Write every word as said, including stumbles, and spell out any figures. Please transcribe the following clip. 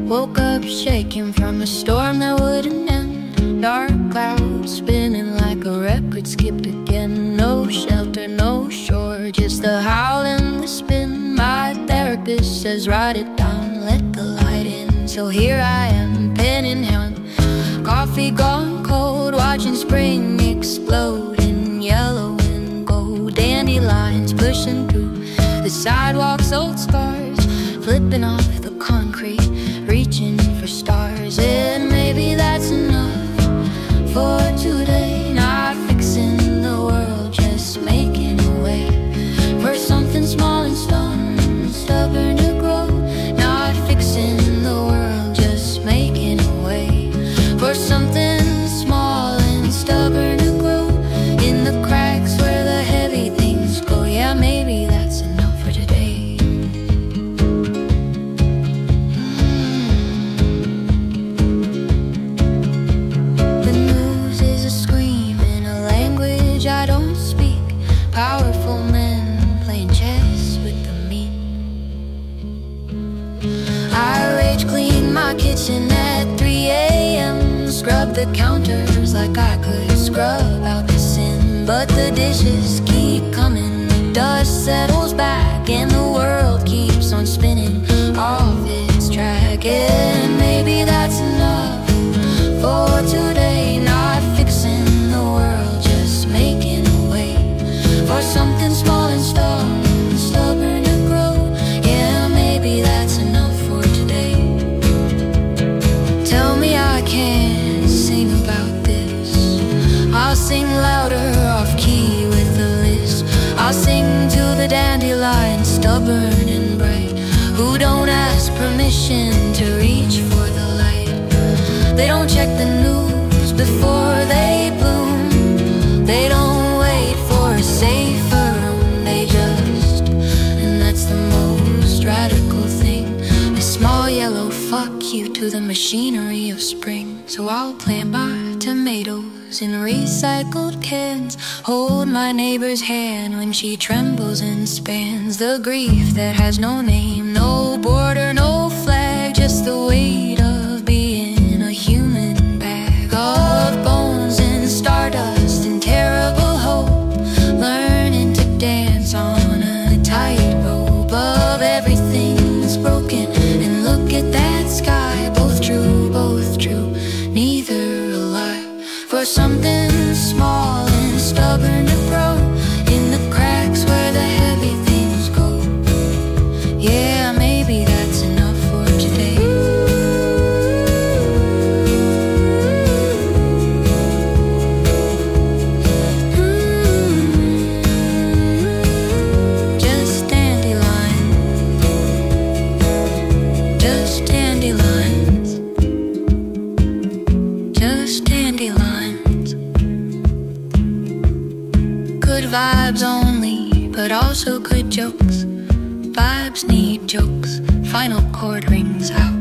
Woke up shaking from a storm that wouldn't end. Dark clouds spinning like a record skipped again. No shelter, no shore, just the howl and the spin. My therapist says write it down, let the light in. So here I am, pen in hand, coffee gone cold, watching spring explode in yellow and gold. Dandelions pushing through the sidewalks, old scars flipping off the concrete, reaching for stars. And maybe that's enough for today. Not fixing the world, just making a way for something small and stone, stubborn to grow. Not fixing the world, just making a way for something small and stubborn to grow. In the cracks where the heavy things go. Yeah, maybe that's enough for today. The news is a scream in a language I don't speak. Powerful men playing chess with the meat. I rage clean my kitchen at three a m Scrub the counters like I could scrub out the sin. But the dishes keep coming, the dust settles back, and the world keeps on spinning off its track. And maybe that's enough for today. Not fixing the world, just making a way for something small and stubborn, stubborn to grow. Yeah, maybe that's enough for today. Tell me I can't sing about this. I'll sing louder off key with the list. I'll sing to the dandelions, stubborn and bright, who don't ask permission to reach for the light. They don't check the news before they bloom. They don't wait for a safer room. They just, and that's the most radical thing, a small yellow fuck you to the machinery of spring. So I'll plant my tomatoes in recycled cans, hold my neighbor's hand when she trembles and spans. The grief that has no name, no border, no flag, just the weight of being a human bag of bones and stardust and terrible hope, learning to dance on a tightrope of everything's broken. And look at that sky, both true, both true, neither alive. For something small and stubborn to grow in the cracks where the heavy things go. Yeah, maybe that's enough for today. Mm-hmm. Just dandelions, just dandelions, just dandelions. Good vibes only, but also good jokes. Vibes need jokes. Final chord rings out.